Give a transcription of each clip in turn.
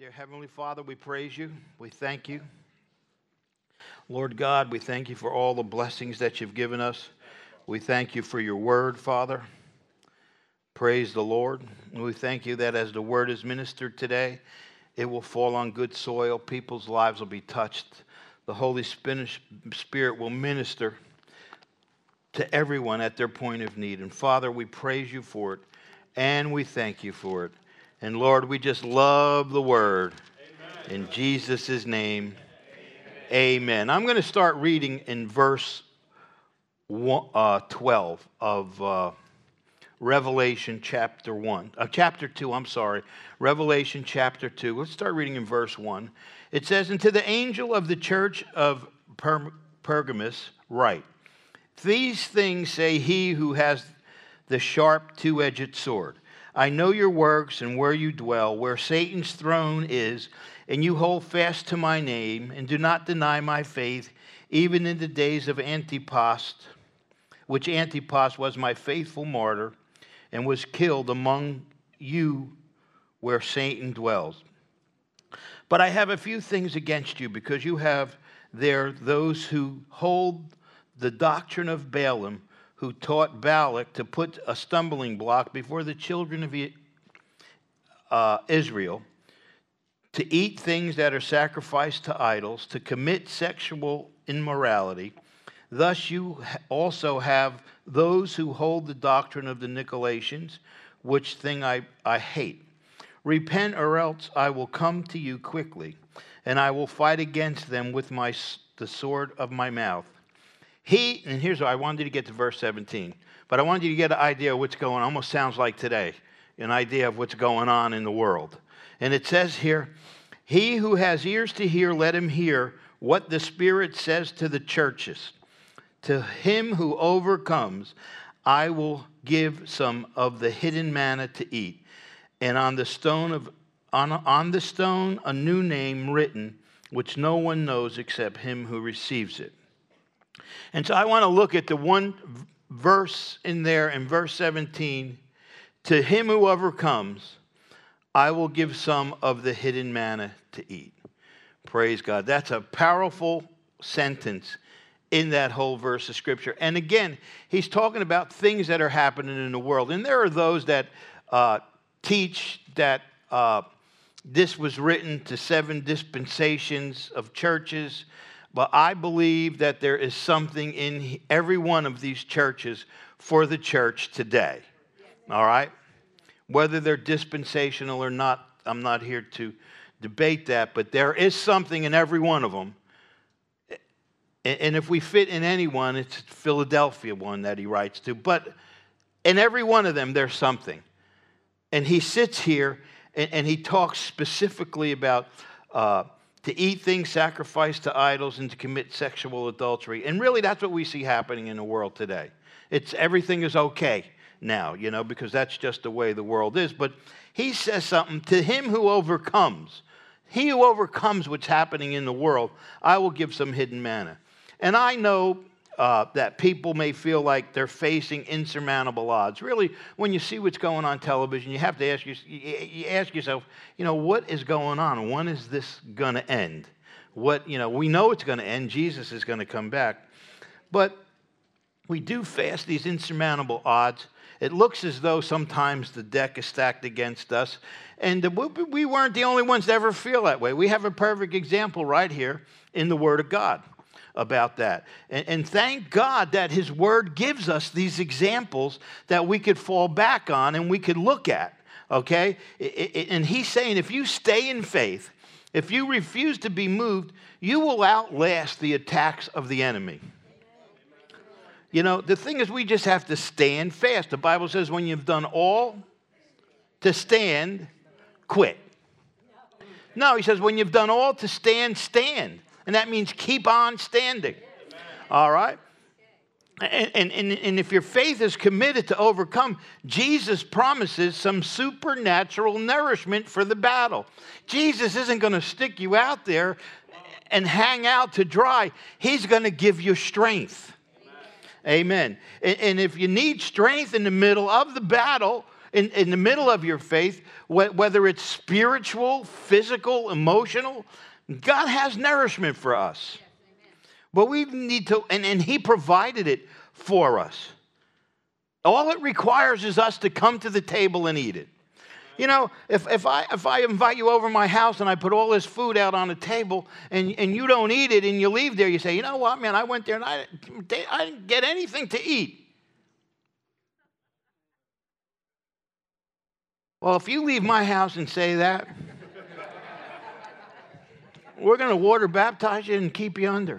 Dear Heavenly Father, we praise you. We thank you. Lord God, we thank you for all the blessings that you've given us. We thank you for your word, Father. Praise the Lord. And we thank you that as the word is ministered today, it will fall on good soil. People's lives will be touched. The Holy Spirit will minister to everyone at their point of need. And Father, we praise you for it, and we thank you for it. And Lord, we just love the word. Amen. In Jesus' name, amen. I'm going to start reading in verse 12 of Revelation chapter 2. Revelation chapter 2. Let's start reading in verse 1. It says, "And to the angel of the church of Pergamos write, these things say he who has the sharp two-edged sword. I know your works and where you dwell, where Satan's throne is, and you hold fast to my name, and do not deny my faith, even in the days of Antipas, which Antipas was my faithful martyr, and was killed among you where Satan dwells. But I have a few things against you, because you have there those who hold the doctrine of Balaam, who taught Balak to put a stumbling block before the children of Israel, to eat things that are sacrificed to idols, to commit sexual immorality. Thus you also have those who hold the doctrine of the Nicolaitans, which thing I hate. Repent, or else I will come to you quickly, and I will fight against them with the sword of my mouth. And here's what I wanted you to get to verse 17, but I wanted you to get an idea of what's going on. Almost sounds like today, an idea of what's going on in the world. And it says here, he who has ears to hear, let him hear what the Spirit says to the churches. To him who overcomes, I will give some of the hidden manna to eat, and on the stone a new name written, which no one knows except him who receives it. And so I want to look at the one verse in there in verse 17. To him who overcomes, I will give some of the hidden manna to eat. Praise God. That's a powerful sentence in that whole verse of Scripture. And again, he's talking about things that are happening in the world. And there are those that teach that this was written to 7 dispensations of churches. But I believe that there is something in every one of these churches for the church today. All right? Whether they're dispensational or not, I'm not here to debate that. But there is something in every one of them. And if we fit in any one, it's Philadelphia one that he writes to. But in every one of them, there's something. And he sits here and he talks specifically about to eat things sacrificed to idols and to commit sexual adultery. And really, that's what we see happening in the world today. Everything is okay now, because that's just the way the world is. But he says something, to him who overcomes, he who overcomes what's happening in the world, I will give some hidden manna. And I know that people may feel like they're facing insurmountable odds. Really, when you see what's going on television, you have to ask yourself, what is going on? When is this going to end? We know it's going to end. Jesus is going to come back. But we do face these insurmountable odds. It looks as though sometimes the deck is stacked against us. And we weren't the only ones to ever feel that way. We have a perfect example right here in the Word of God about that. And thank God that his word gives us these examples that we could fall back on and we could look at, okay? And he's saying if you stay in faith, if you refuse to be moved, you will outlast the attacks of the enemy. The thing is, we just have to stand fast. The Bible says when you've done all to stand, quit. No, he says when you've done all to stand, stand. And that means keep on standing. All right? And if your faith is committed to overcome, Jesus promises some supernatural nourishment for the battle. Jesus isn't going to stick you out there and hang out to dry. He's going to give you strength. Amen. And if you need strength in the middle of the battle, in the middle of your faith, whether it's spiritual, physical, emotional, God has nourishment for us. But we need to, and he provided it for us. All it requires is us to come to the table and eat it. You know, if I invite you over my house and I put all this food out on the table and you don't eat it and you leave there, you say, you know what, man, I went there and I didn't get anything to eat. Well, if you leave my house and say that, we're going to water baptize you and keep you under.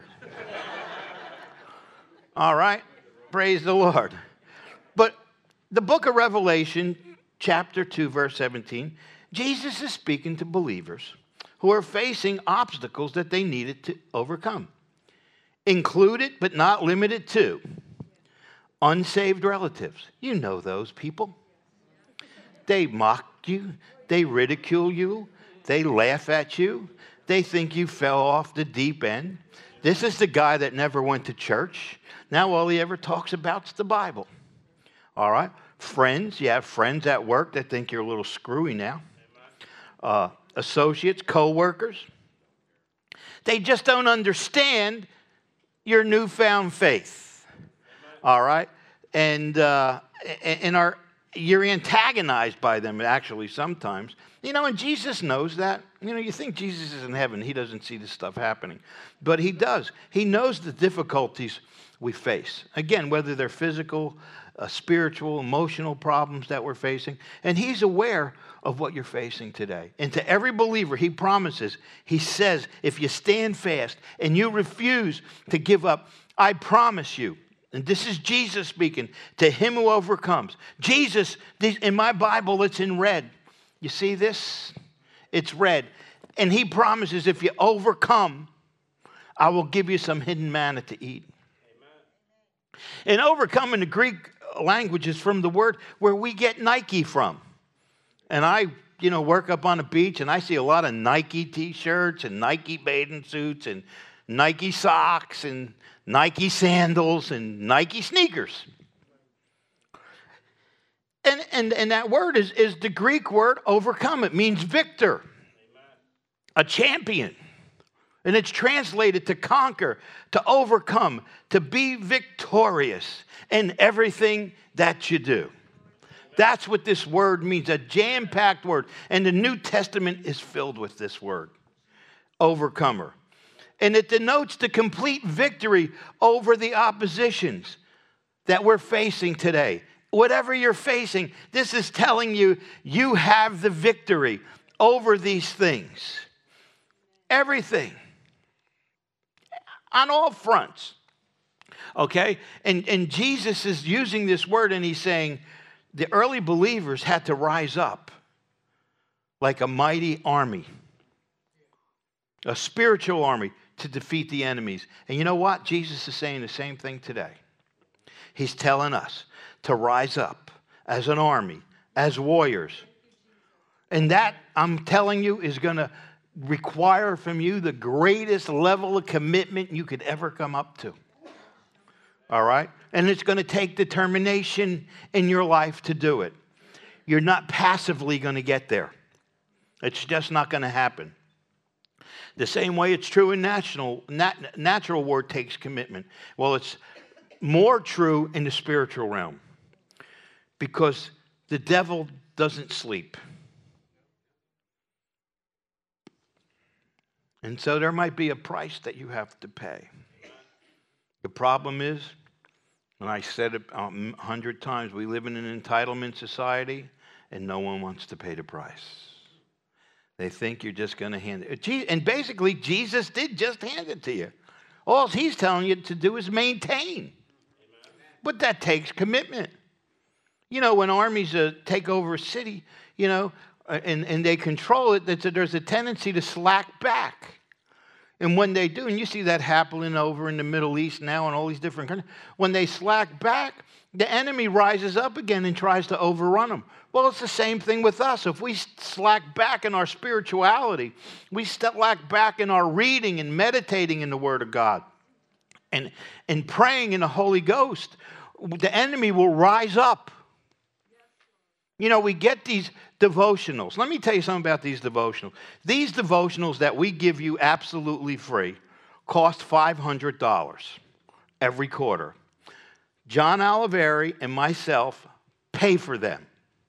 All right? Praise the Lord. But the book of Revelation, chapter 2, verse 17, Jesus is speaking to believers who are facing obstacles that they needed to overcome. Included, but not limited to, unsaved relatives. You know those people. They mock you. They ridicule you. They laugh at you. They think you fell off the deep end. This is the guy that never went to church. Now all he ever talks about is the Bible. All right? Friends, you have friends at work that think you're a little screwy now. Associates, co-workers. They just don't understand your newfound faith. All right? And you're antagonized by them, actually, sometimes. You know, and Jesus knows that. You know, you think Jesus is in heaven. He doesn't see this stuff happening. But he does. He knows the difficulties we face. Again, whether they're physical, spiritual, emotional problems that we're facing. And he's aware of what you're facing today. And to every believer, he promises, he says, if you stand fast and you refuse to give up, I promise you, and this is Jesus speaking, to him who overcomes. Jesus, in my Bible, it's in red. You see this? It's red. And he promises if you overcome, I will give you some hidden manna to eat. Amen. And overcome in the Greek language is from the word where we get Nike from. And I, work up on the beach and I see a lot of Nike t-shirts and Nike bathing suits and Nike socks and Nike sandals and Nike sneakers. And that word is the Greek word overcome. It means victor, a champion. And it's translated to conquer, to overcome, to be victorious in everything that you do. That's what this word means, a jam-packed word. And the New Testament is filled with this word, overcomer. And it denotes the complete victory over the oppositions that we're facing today. Whatever you're facing, this is telling you you have the victory over these things. Everything. On all fronts. Okay? And Jesus is using this word and he's saying the early believers had to rise up like a mighty army. A spiritual army to defeat the enemies. And you know what? Jesus is saying the same thing today. He's telling us to rise up as an army, as warriors. And that, I'm telling you, is going to require from you the greatest level of commitment you could ever come up to. All right? And it's going to take determination in your life to do it. You're not passively going to get there. It's just not going to happen. The same way it's true in natural war takes commitment. Well, it's more true in the spiritual realm. Because the devil doesn't sleep. And so there might be a price that you have to pay. The problem is, and I said it 100 times, we live in an entitlement society and no one wants to pay the price. They think you're just going to hand it. And basically, Jesus did just hand it to you. All he's telling you to do is maintain. But that takes commitment. You know, when armies take over a city, and they control it, there's a tendency to slack back. And when they do, and you see that happening over in the Middle East now and all these different countries, when they slack back, the enemy rises up again and tries to overrun them. Well, it's the same thing with us. If we slack back in our spirituality, we slack back in our reading and meditating in the Word of God and praying in the Holy Ghost, the enemy will rise up. You know, we get these devotionals. Let me tell you something about these devotionals. These devotionals that we give you absolutely free cost $500 every quarter. John Oliveri and myself pay for them.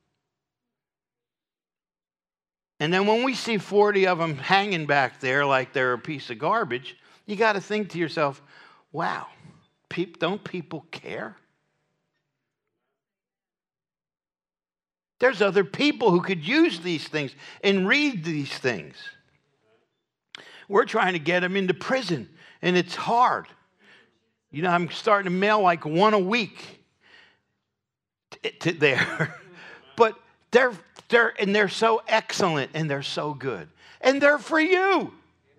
And then when we see 40 of them hanging back there like they're a piece of garbage, you got to think to yourself, wow, don't people care? There's other people who could use these things and read these things. We're trying to get them into prison, and it's hard. You know, I'm starting to mail like one a week to there. But they're so excellent, and they're so good. And they're for you.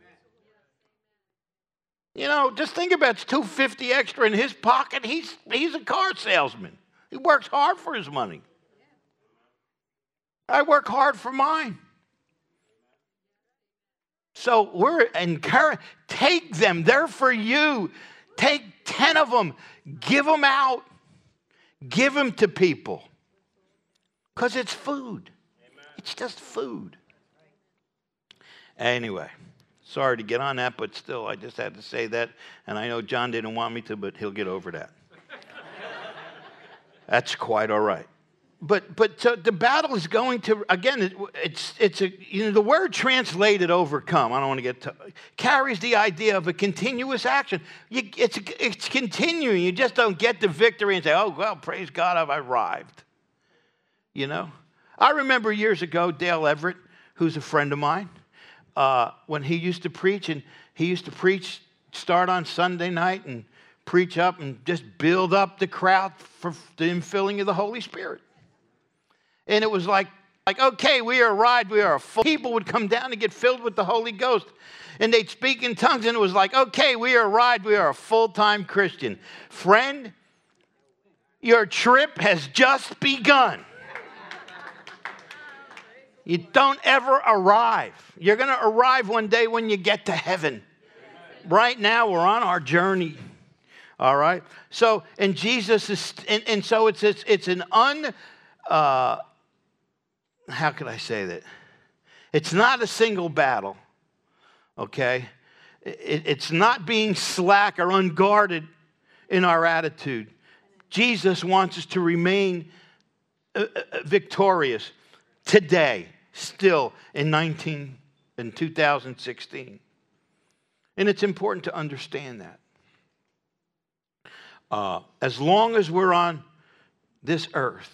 You know, just think about it. It's $250 extra in his pocket. He's a car salesman. He works hard for his money. I work hard for mine. So we're encouraged. Take them. They're for you. Take 10 of them. Give them out. Give them to people. Because it's food. It's just food. Anyway, sorry to get on that, but still, I just had to say that. And I know John didn't want me to, but he'll get over that. That's quite all right. But so the battle is going to, again, it's a, you know, the word translated overcome, I don't want to get to, carries the idea of a continuous action. It's continuing. You just don't get the victory and say, oh, well, praise God, I've arrived. You know? I remember years ago, Dale Everett, who's a friend of mine, when he used to preach, and he used to preach, start on Sunday night and preach up and just build up the crowd for the infilling of the Holy Spirit. And it was like, okay, we arrived, we are full. People would come down and get filled with the Holy Ghost. And they'd speak in tongues, and it was like, okay, we arrived, we are a full-time Christian. Friend, your trip has just begun. You don't ever arrive. You're going to arrive one day when you get to heaven. Right now, we're on our journey. All right? So, and Jesus is, and so it's an how can I say that? It's not a single battle, okay? It's not being slack or unguarded in our attitude. Jesus wants us to remain victorious today, still in 2016. And it's important to understand that. As long as we're on this earth,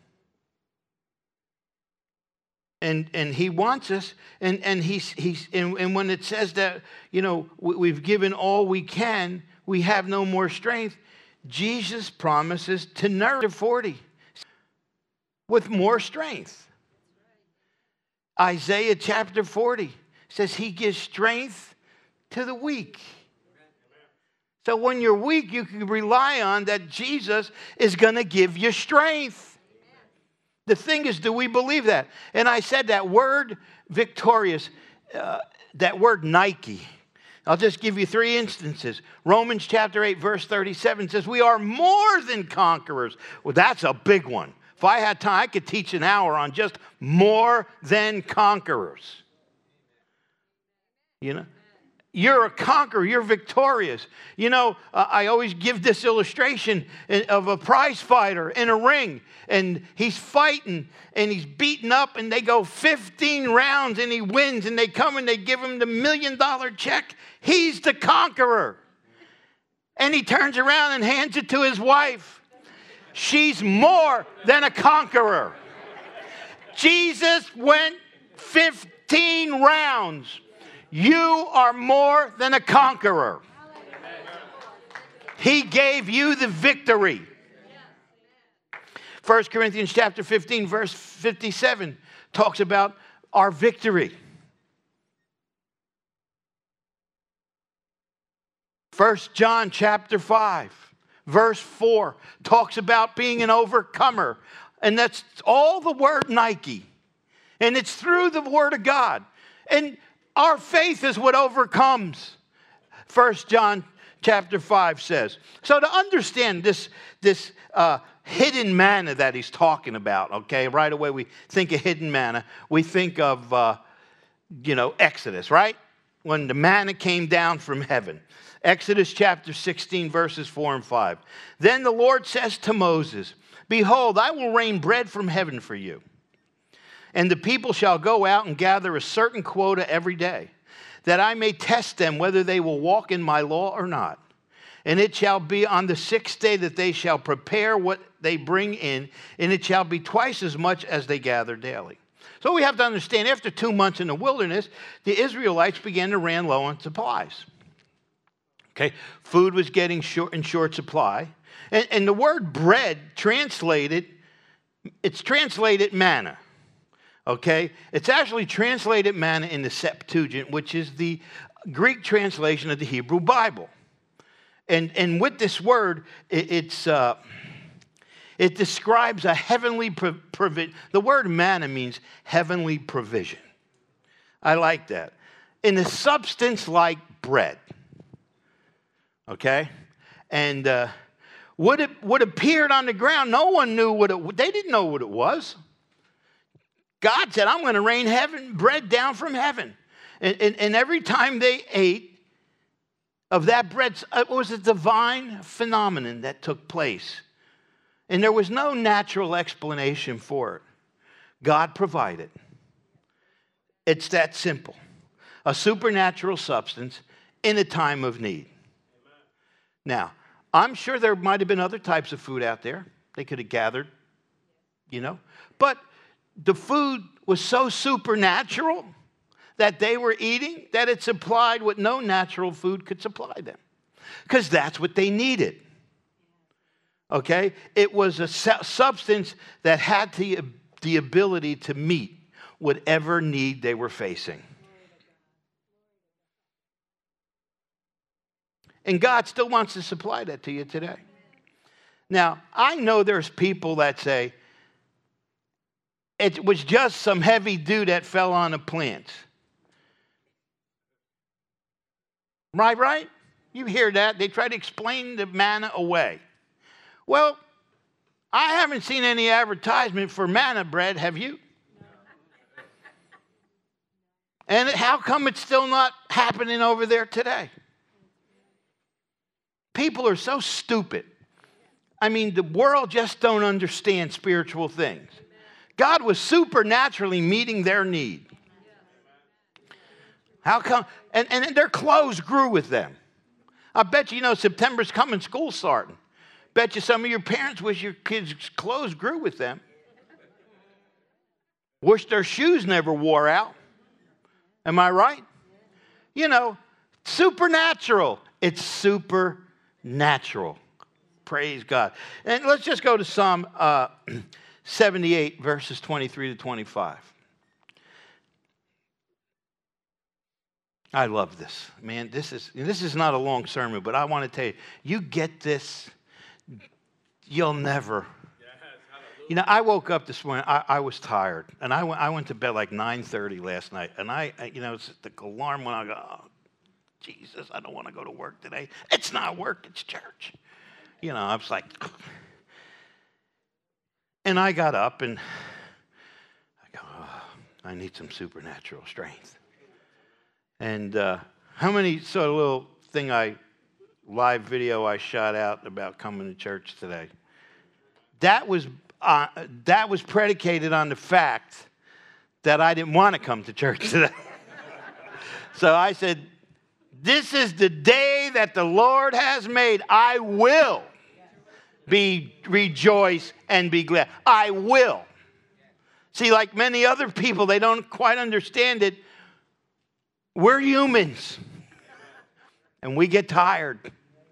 and he wants us, and when it says that, you know, we've given all we can, we have no more strength, Jesus promises to nourish 40 with more strength. Isaiah chapter 40 says he gives strength to the weak. So when you're weak, you can rely on that Jesus is going to give you strength. The thing is, do we believe that? And I said that word victorious, that word Nike. I'll just give you 3 instances. Romans chapter 8, verse 37 says, we are more than conquerors. Well, that's a big one. If I had time, I could teach an hour on just more than conquerors. You know? You're a conqueror. You're victorious. You know, I always give this illustration of a prize fighter in a ring. And he's fighting, and he's beaten up, and they go 15 rounds, and he wins. And they come, and they give him the $1 million check. He's the conqueror. And he turns around and hands it to his wife. She's more than a conqueror. Jesus went 15 rounds. You are more than a conqueror. He gave you the victory. 1 Corinthians chapter 15, verse 57 talks about our victory. 1 John chapter 5, verse 4 talks about being an overcomer. And that's all the word Nike. And it's through the word of God. And our faith is what overcomes, 1 John chapter 5 says. So to understand this hidden manna that he's talking about, okay? Right away we think of hidden manna. We think of, Exodus, right? When the manna came down from heaven. Exodus chapter 16, verses 4 and 5. Then the Lord says to Moses, behold, I will rain bread from heaven for you. And the people shall go out and gather a certain quota every day, that I may test them whether they will walk in my law or not. And it shall be on the 6th day that they shall prepare what they bring in, and it shall be twice as much as they gather daily. So we have to understand, after 2 months in the wilderness, the Israelites began to run low on supplies. Okay, food was getting in short supply. And the word bread it's translated manna. Okay, it's actually translated manna in the Septuagint, which is the Greek translation of the Hebrew Bible. And with this word, it describes a heavenly provision. The word manna means heavenly provision. I like that. In a substance like bread. Okay? And what appeared on the ground, no one knew they didn't know what it was. God said, I'm going to rain bread down from heaven. And every time they ate of that bread, it was a divine phenomenon that took place. And there was no natural explanation for it. God provided. It's that simple. A supernatural substance in a time of need. Now, I'm sure there might have been other types of food out there. They could have gathered, But the food was so supernatural that they were eating that it supplied what no natural food could supply them. Because that's what they needed. Okay? It was a substance that had the ability to meet whatever need they were facing. And God still wants to supply that to you today. Now, I know there's people that say, it was just some heavy dew that fell on the plants. Right? You hear that. They try to explain the manna away. Well, I haven't seen any advertisement for manna bread, have you? And how come it's still not happening over there today? People are so stupid. I mean, the world just don't understand spiritual things. God was supernaturally meeting their need. How come? And their clothes grew with them. I bet you, September's coming, school's starting. Bet you some of your parents wish your kids' clothes grew with them. Wish their shoes never wore out. Am I right? Supernatural. It's supernatural. Praise God. And let's just go to Psalm 78, verses 23 to 25. I love this. Man, this is not a long sermon, but I want to tell you, you get this, you'll never. I woke up this morning, I was tired, and I went to bed like 9:30 last night, and it's the alarm went, I go, oh, Jesus, I don't want to go to work today. It's not work, it's church. I was like, and I got up, and I go, oh, I need some supernatural strength. And how many saw a little thing live video I shot out about coming to church today? That was predicated on the fact that I didn't want to come to church today. So I said, this is the day that the Lord has made. I will rejoice and be glad. I will. See, like many other people, they don't quite understand it. We're humans. And we get tired.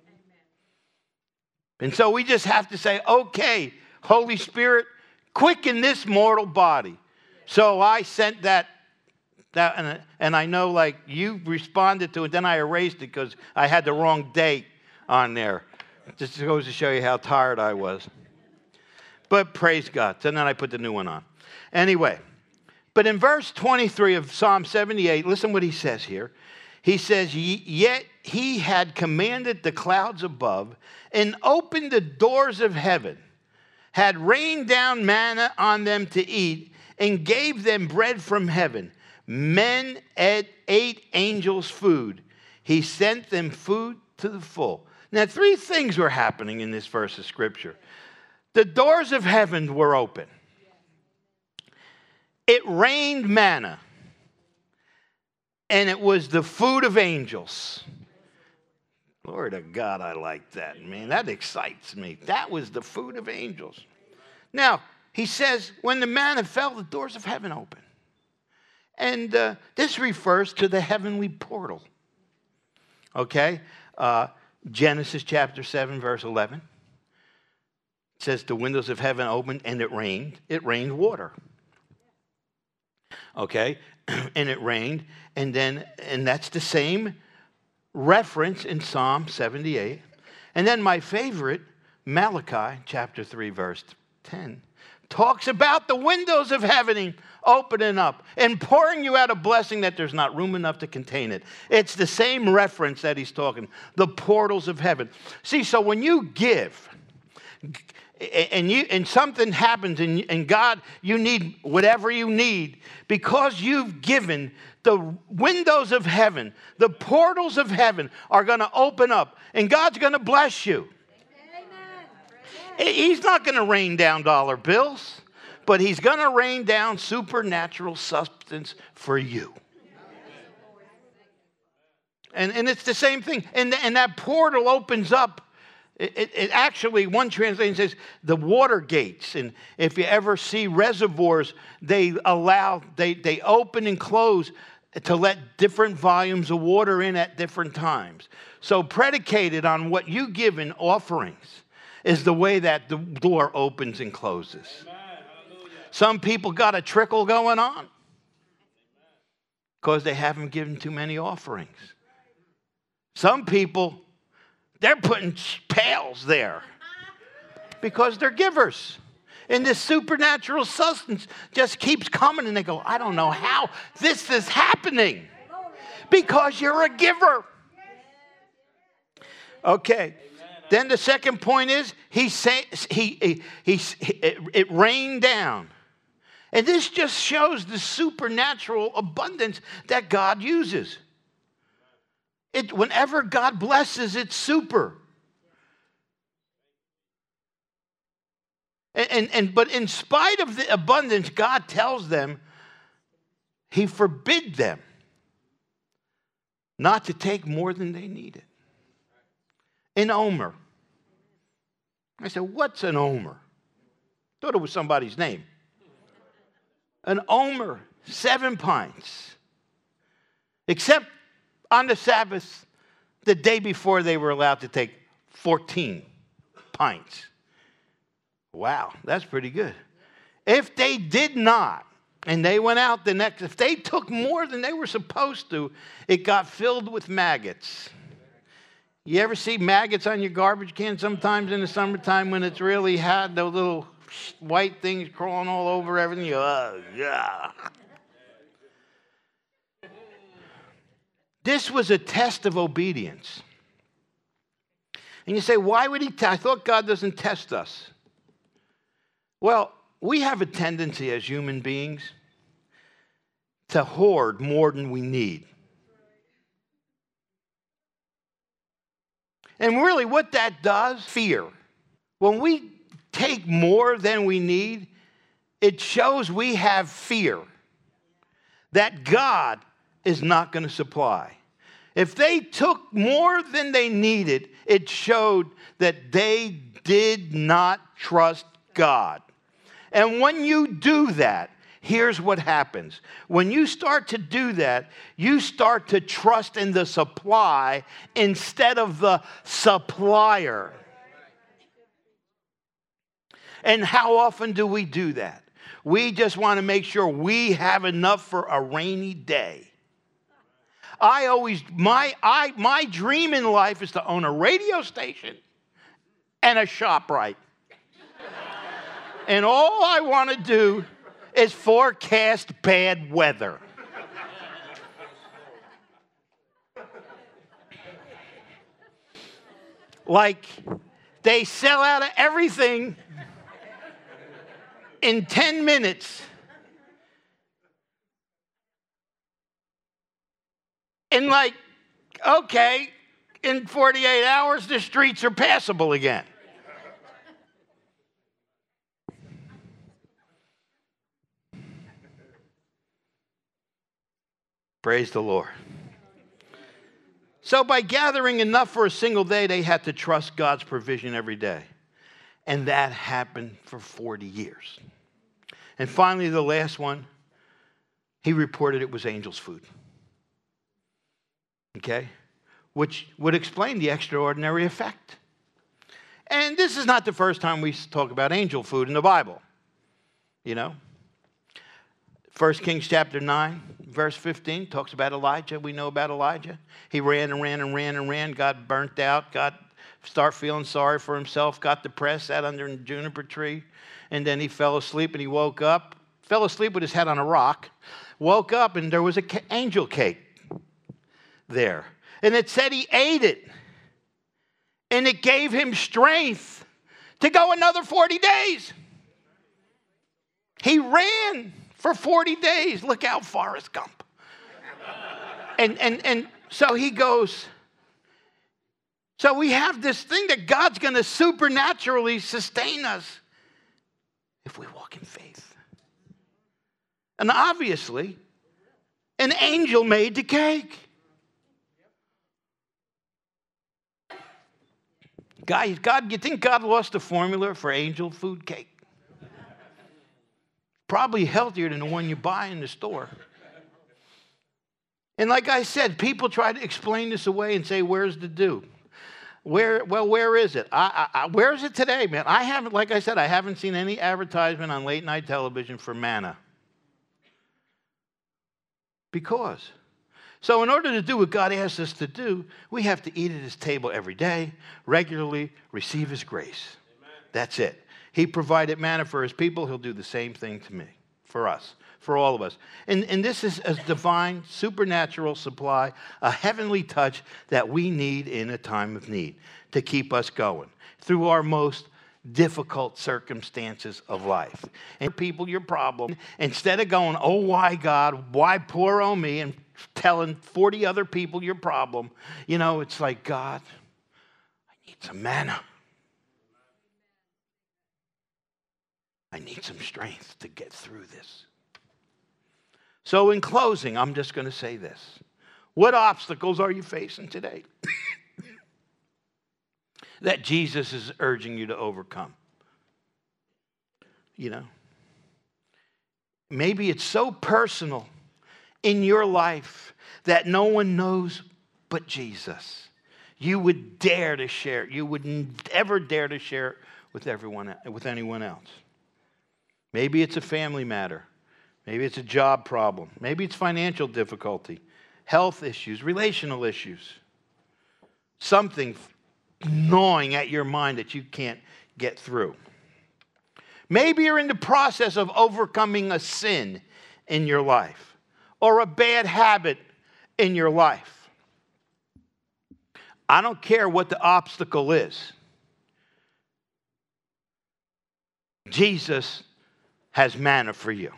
And so we just have to say, okay, Holy Spirit, quicken this mortal body. So I sent that and I know like you responded to it, then I erased it because I had the wrong date on there. It just goes to show you how tired I was. But praise God. So then I put the new one on. Anyway, but in verse 23 of Psalm 78, listen what he says here. He says, yet he had commanded the clouds above and opened the doors of heaven. had rained down manna on them to eat and gave them bread from heaven. Men ate angels' food. He sent them food to the full. Now, three things were happening in this verse of Scripture. The doors of heaven were open. It rained manna. And it was the food of angels. Glory to God, I like that, man. That excites me. That was the food of angels. Now, he says, when the manna fell, the doors of heaven opened. And this refers to the heavenly portal. Okay? Genesis chapter 7, verse 11. It says, the windows of heaven opened and it rained. It rained water. Okay? And it rained. And that's the same reference in Psalm 78. And then my favorite, Malachi chapter 3, verse 10, talks about the windows of heaven opening up and pouring you out a blessing that there's not room enough to contain it. It's the same reference that he's talking, the portals of heaven. See, so when you give, and something happens, and God, you need whatever you need, because you've given, the windows of heaven, the portals of heaven are going to open up, and God's going to bless you. Amen. He's not going to rain down dollar bills, but he's going to rain down supernatural substance for you. And it's the same thing. And that portal opens up. It actually, one translation says the water gates. And if you ever see reservoirs, they open and close to let different volumes of water in at different times. So predicated on what you give in offerings is the way that the door opens and closes. Some people got a trickle going on because they haven't given too many offerings. Some people, they're putting pails there because they're givers. And this supernatural substance just keeps coming, and they go, I don't know how this is happening. Because you're a giver. Okay. Then the second point is, it rained down. And this just shows the supernatural abundance that God uses. Whenever God blesses, it's super. But in spite of the abundance, God tells them, he forbid them not to take more than they needed. An omer. I said, what's an omer? Thought it was somebody's name. An omer, 7 pints. Except on the Sabbath, the day before, they were allowed to take 14 pints. Wow, that's pretty good. If they did not, and they went out if they took more than they were supposed to, it got filled with maggots. You ever see maggots on your garbage can sometimes in the summertime when it's really hot, those little white things crawling all over everything? You go, oh, yeah. This was a test of obedience. And you say, why would he I thought God doesn't test us. Well, we have a tendency as human beings to hoard more than we need. And really what that does, fear. When we take more than we need, it shows we have fear that God is not going to supply. If they took more than they needed, it showed that they did not trust God. And when you do that, here's what happens. When you start to do that, you start to trust in the supply instead of the supplier. And how often do we do that? We just want to make sure we have enough for a rainy day. My dream in life is to own a radio station and a ShopRite. And all I want to do is forecast bad weather. Like, they sell out of everything in 10 minutes. And like, okay, in 48 hours, the streets are passable again. Praise the Lord. So by gathering enough for a single day, they had to trust God's provision every day. And that happened for 40 years. And finally, the last one, he reported it was angels' food. Okay? Which would explain the extraordinary effect. And this is not the first time we talk about angel food in the Bible. You know? 1 Kings chapter 9, verse 15 talks about Elijah. We know about Elijah. He ran and ran and ran and ran, got burnt out, start feeling sorry for himself, got depressed, sat under a juniper tree, and then he fell asleep and he woke up, fell asleep with his head on a rock, woke up and there was an angel cake there. And it said he ate it. And it gave him strength to go another 40 days. He ran for 40 days. Look out, Forrest Gump. And so he goes. So we have this thing that God's going to supernaturally sustain us if we walk in faith. And obviously, an angel made the cake. Guys, you think God lost the formula for angel food cake? Probably healthier than the one you buy in the store. And like I said, people try to explain this away and say, where's the dew? Where is it? Where is it today, man? Like I said, I haven't seen any advertisement on late night television for manna. Because. So in order to do what God asks us to do, we have to eat at his table every day, regularly receive his grace. Amen. That's it. He provided manna for his people. He'll do the same thing to me, for us, for all of us. And this is a divine, supernatural supply, a heavenly touch that we need in a time of need to keep us going through our most difficult circumstances of life. And people, your problem, instead of going, oh, why God, why poor oh me, and telling 40 other people your problem, it's like, God, I need some manna. I need some strength to get through this. So in closing, I'm just going to say this. What obstacles are you facing today that Jesus is urging you to overcome? Maybe it's so personal in your life that no one knows but Jesus. You would dare to share it. You wouldn't ever dare to share it with anyone else. Maybe it's a family matter. Maybe it's a job problem. Maybe it's financial difficulty, health issues, relational issues. Something gnawing at your mind that you can't get through. Maybe you're in the process of overcoming a sin in your life or a bad habit in your life. I don't care what the obstacle is. Jesus has manna for you.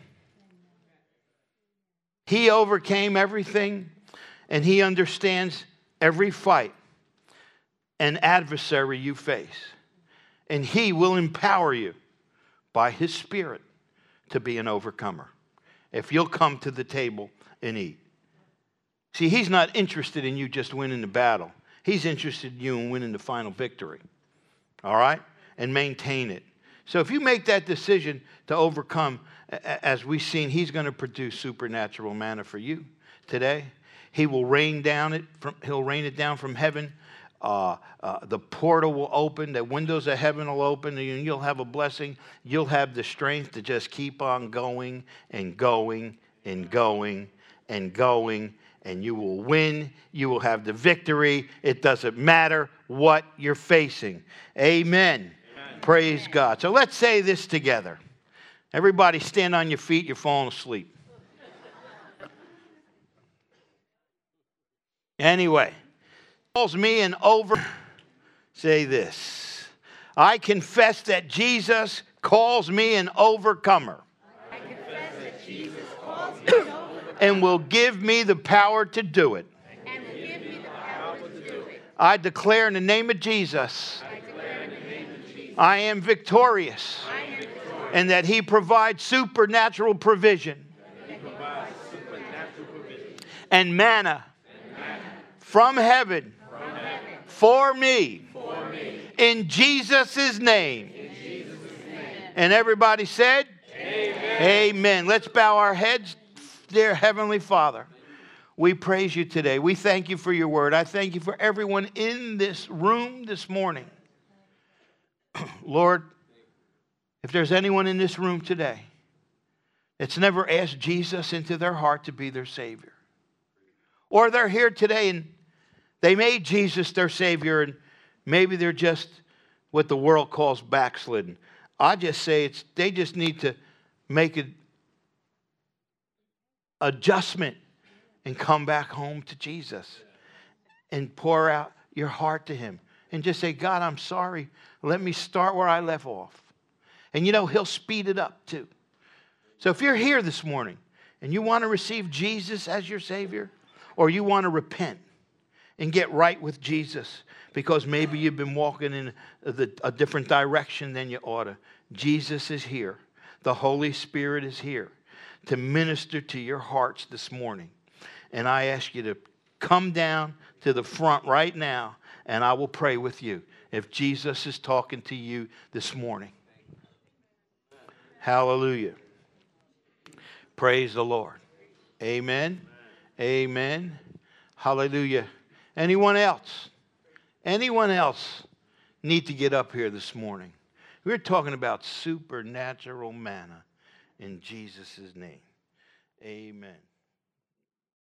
He overcame everything, and he understands every fight and adversary you face. And he will empower you by his Spirit to be an overcomer if you'll come to the table and eat. See, he's not interested in you just winning the battle. He's interested in you in winning the final victory. All right? And maintain it. So if you make that decision to overcome, as we've seen, he's going to produce supernatural manna for you today. He will he'll rain it down from heaven. The portal will open. The windows of heaven will open. And you'll have a blessing. You'll have the strength to just keep on going and going and going and going. And you will win. You will have the victory. It doesn't matter what you're facing. Amen. Praise God. So let's say this together. Everybody stand on your feet. You're falling asleep. Anyway, calls me and over. Say this. I confess that Jesus calls me an overcomer. I confess that Jesus calls me an overcomer. And will give me the power to do it. And will give me the power to do it. I declare in the name of Jesus, I declare in the name of Jesus, I am victorious. I am victorious. And that He provides supernatural provision and manna from heaven for me. In Jesus' name. And everybody said, Amen. Amen. Let's bow our heads. Dear Heavenly Father, we praise you today. We thank you for your word. I thank you for everyone in this room this morning. Lord, if there's anyone in this room today that's never asked Jesus into their heart to be their Savior, or they're here today and they made Jesus their Savior and maybe they're just what the world calls backslidden, I just say they just need to make an adjustment and come back home to Jesus and pour out your heart to Him and just say, God, I'm sorry. Let me start where I left off. And you know, He'll speed it up too. So if you're here this morning and you want to receive Jesus as your Savior, or you want to repent and get right with Jesus because maybe you've been walking in a different direction than you ought to, Jesus is here. The Holy Spirit is here to minister to your hearts this morning. And I ask you to come down to the front right now, and I will pray with you if Jesus is talking to you this morning. Hallelujah. Praise the Lord. Amen. Amen. Hallelujah. Anyone else? Anyone else need to get up here this morning? We're talking about supernatural manna in Jesus' name. Amen.